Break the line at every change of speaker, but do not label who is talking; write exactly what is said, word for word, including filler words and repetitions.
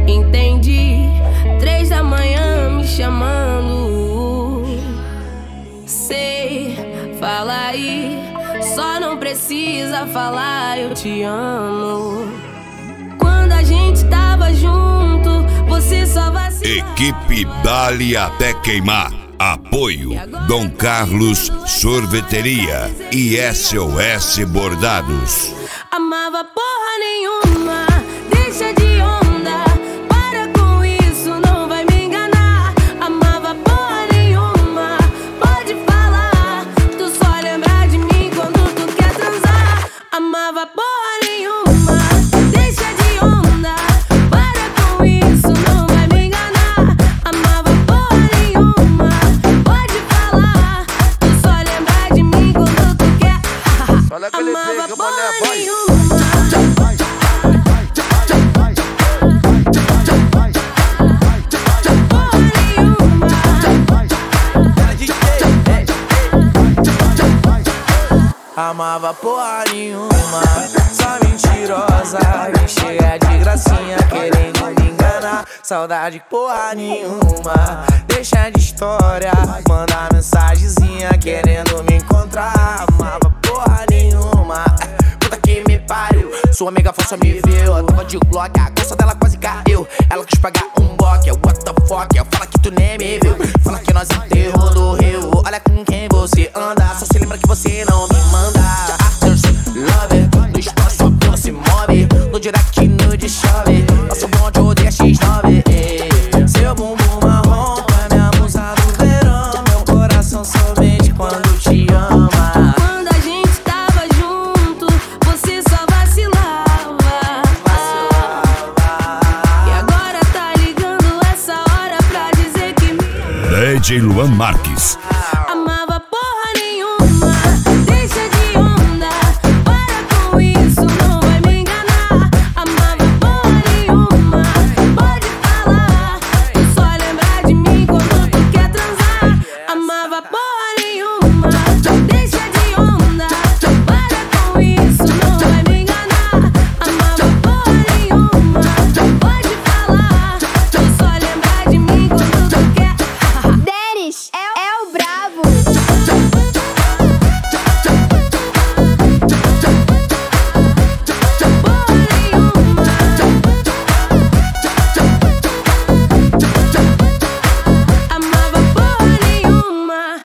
Entendi, três da manhã me chamando. Sei, fala aí, só não precisa falar eu te amo. Quando a gente tava junto, você só vacilava.
Equipe Dali até queimar. Apoio Dom Carlos Sorveteria e S O S Bordados.
Amava porra nenhuma, deixa de onda, para com isso, não vai me enganar. Amava porra nenhuma, pode falar, tu só lembra de mim quando tu quer transar. Amava porra nenhuma, deixa de onda, para com isso, não vai me enganar. Amava porra nenhuma, pode falar, tu só lembra de mim quando tu quer. Amava porra nenhuma.
Amava porra nenhuma, só mentirosa, me chega de gracinha querendo me enganar. Saudade porra nenhuma, deixa de história, manda mensagenzinha querendo me encontrar. Amava porra nenhuma, puta que me pariu, sua amiga força me viu, eu tava de Glock, a calça dela quase caiu. Ela quis pagar um boque, what the fuck, fala que tu nem me viu, fala que nós enterrou do Rio. Olha com quem você anda, só se lembra que você não me manda. After love, no espaço sua bunda se move, no direct no de chove, nosso bonde odeia X nove. Seu bumbum marrom é minha musa do verão, meu coração somente quando te ama.
Quando a gente tava junto, você só vacilava, vacilava. E agora tá ligando essa hora pra dizer que me...
D J Luan Marques